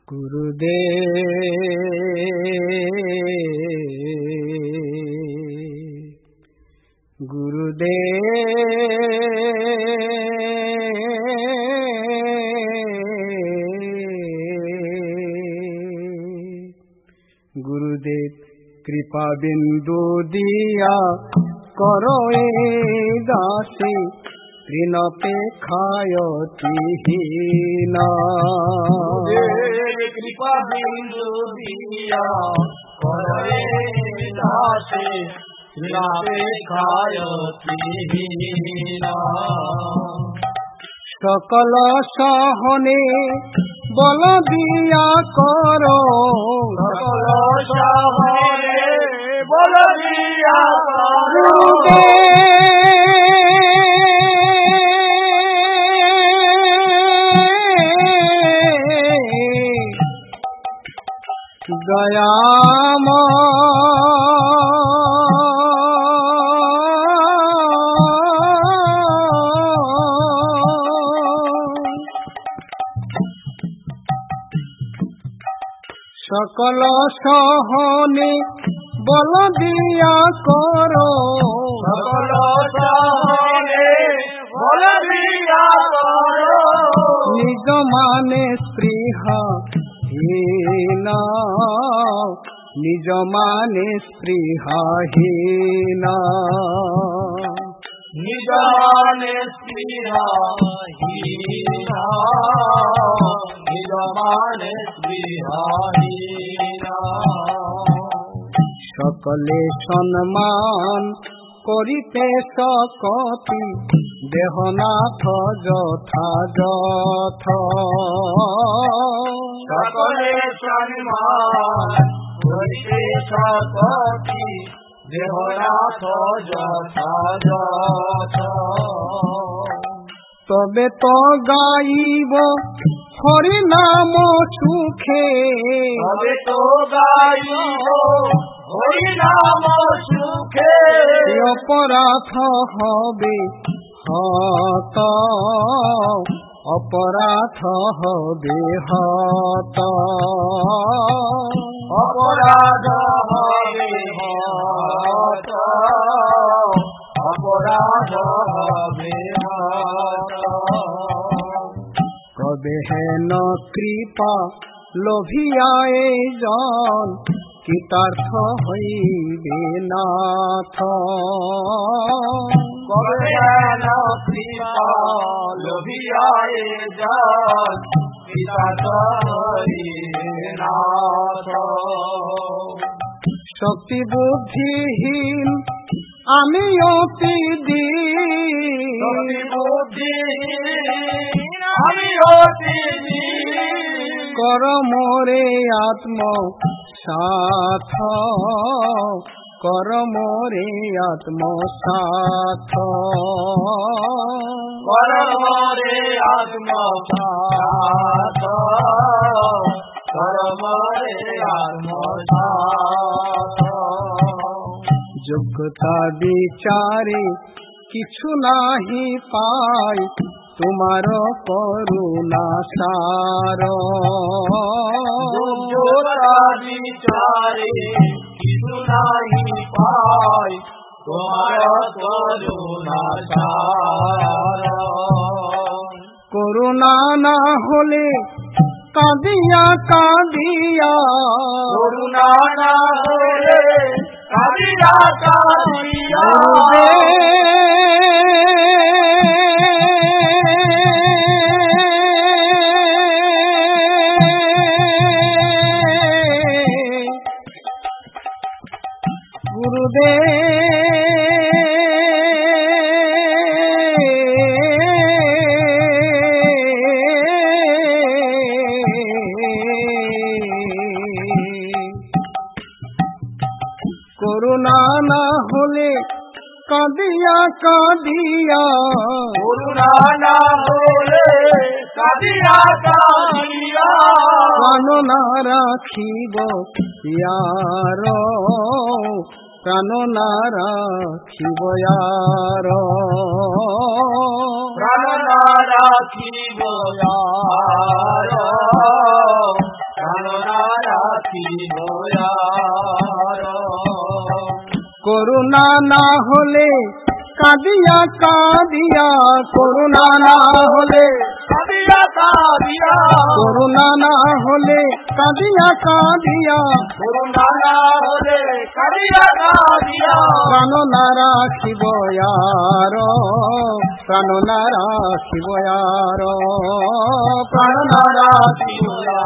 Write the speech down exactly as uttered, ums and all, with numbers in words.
गुरुदेव गुरुदेव गुरुदेव कृपा बिंदु दिया करो ए दासी ऋणपे खायतिहीना कृपा बिंदु दिया करो ए दासी ऋणपे खायतिहीना सकल सहने बल दिया करो सकल सहने बल दिया करो सकल सहने बल दिया करो सकल सहने बल दिया करो निज माने स्पृहा हीना निज माने स्पृहाहीना निज माने स्पृहाहीना निज माने स्पृहाहीना सकले सम्मान करिते सकति देहनाथ यथा यथ सकले सम्मान करिते सकति देहनाथ यथा यथ तबे तो गाइब हरि नाम सुखे तबे तो गाइब हरि नाम सुखे अपराध हबे हत अपराध हबे हत अपराध हबे हत अपराध हबे हत कबे है न कृपा लोभियाए जान कृतार्थ हईबे नाथ कबे न कृपा लोभियाए जान कृतार्थ हईबे नाथ शक्ति बुद्धिहीन आमी अति दीन शक्ति बुद्धिहीन आमी अति दीन कर मोरे आत्म साथ कर मोरे आत्म साथ कर मोरे आत्म साथ कर मोरे आत्म साथ যোগ্যতা বিচারে কিছু নাহি পাই তোমার করুণা সার যোগ্যতা বিচারে কিছু নাহি পাই তোমার করুণা সার করুণা না হলে কাঁদিয়া কাঁদিয়া করুণা না হলে কাঁদিয়া কাঁদিয়া করুণা না হলে কাঁদিয়া কাঁদিয়া করুণা না হলে কাঁদিয়া কাঁদিয়া প্রাণ না রাখিব ইয়ার প্রাণ না রাখিব ইয়ার প্রাণ না রাখিব ইয়ার করুণা না হলে কাঁদিয়া কাঁদিয়া, করুণা না হলে কাঁদিয়া কাঁদিয়া, করুণা না হলে কাঁদিয়া কাঁদিয়া, করুণা না হলে কাঁদিয়া কাঁদিয়া, প্রাণ না রাখিব আর, প্রাণ না রাখিব আর, প্রাণ না রাখিব আর।